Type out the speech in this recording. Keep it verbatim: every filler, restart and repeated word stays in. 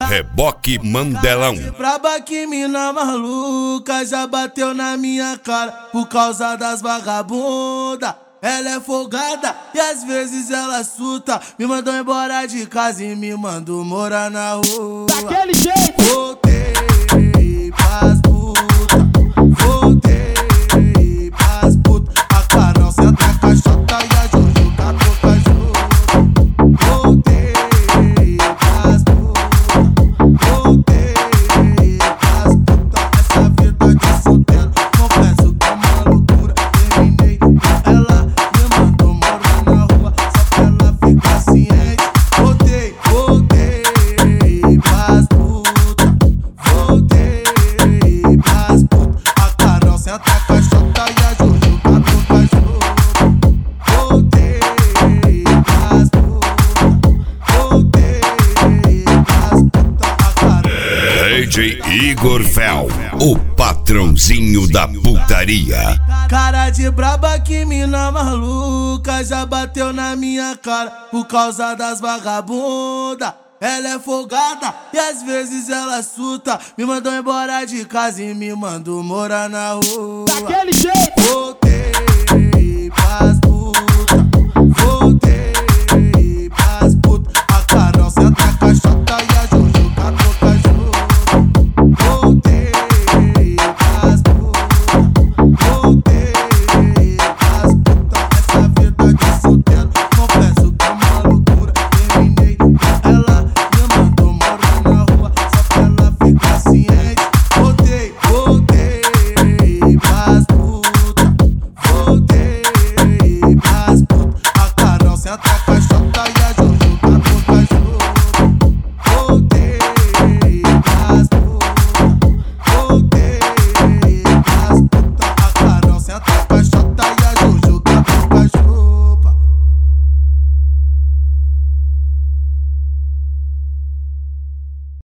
Reboque Mandelão. Braba que mina maluca, já bateu na minha cara por causa das vagabunda. Ela é folgada e às vezes ela surta. Me mandou embora de casa e me mandou morar na rua. Daquele jeito! Voltei pras putas, voltei pras putas. A Carol senta a caixota e a Jojo tá pouca junto. Voltei pras putas, voltei pras putas. Essa vida de solteiro, confesso que é uma loucura. Terminei com ela, me mandou morar na rua, só pra ela ficar ciente. Voltei, voltei pras putas, voltei pras putas. A Carol senta a caixota e a Jojo tá pouca junto. Voltei pras putas, voltei pras putas. A Carol D J Igor Fel, o patrãozinho da putaria. cara de braba que mina maluca, já bateu na minha cara por causa das vagabunda. Ela é folgada e às vezes ela surta. Me mandou embora de casa e me mandou morar na rua. Daquele jeito!